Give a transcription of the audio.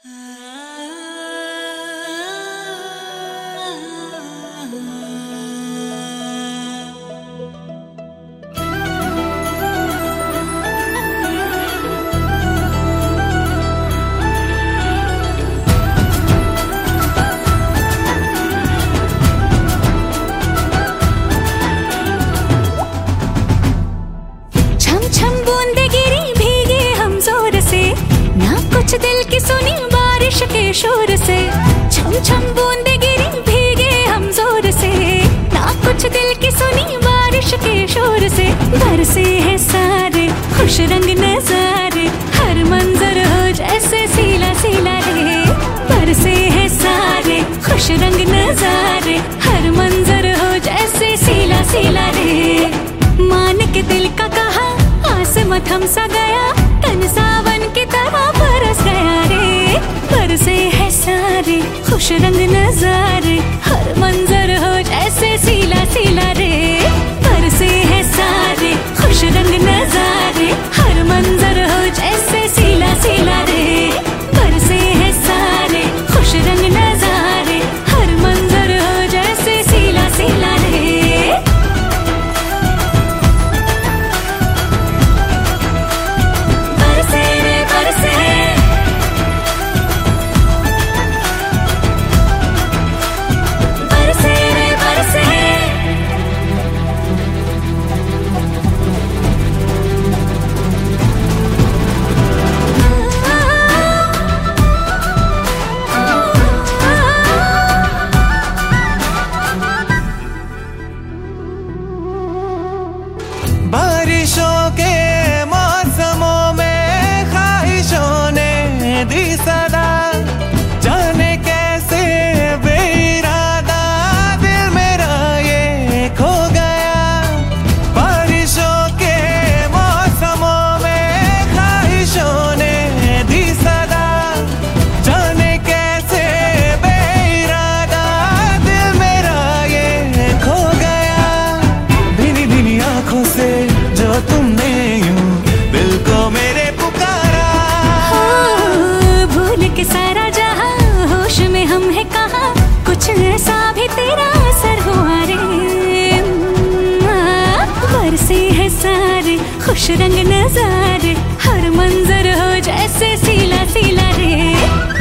कुछ दिल की सुनी बारिश के शोर से, छम छम बूंदे गिरी भीगे हम जोर से। ना कुछ दिल की सुनी बारिश के शोर से, बरसे हैं सारे खुश रंग नजारे, हर मंजर हो जैसे सीला सीला रे। बरसे हैं सारे खुश रंग नजारे, हर मंजर हो जैसे सीला सीला रे। मान के दिल का कहा आसमां थम सा गया, तन सावन की तरह बरस गया रे। बरसे है सारे खुश रंग नजारे, हर मंजर हो जैसे सीला सीला रे। बरसे है सारे खुश रंग नजारे, हर मंजर हो जैसे सीला सीला रे। बरसे है सारे खुश रंग नजारे, हर मंजर हो जैसे सीला सीला रे। बारिशों के मौसमों में ख्वाहिशों ने दी सदा, जाने कैसे बेइरादा दिल मेरा ये खो गया। बारिशों के मौसमों में ख्वाहिशों ने दी सदा, जाने कैसे बेइरादा दिल मेरा ये खो गया। भीनी भीनी आंखों से जो तुमने यूं दिल को मेरे पुकारा, भूल के सारा जहां होश में हम है कहा, कुछ ऐसा भी तेरा असर हुआ रे। बरसे है सारे खुश रंग नजारे, हर मंजर हो जैसे सीला सीला रे।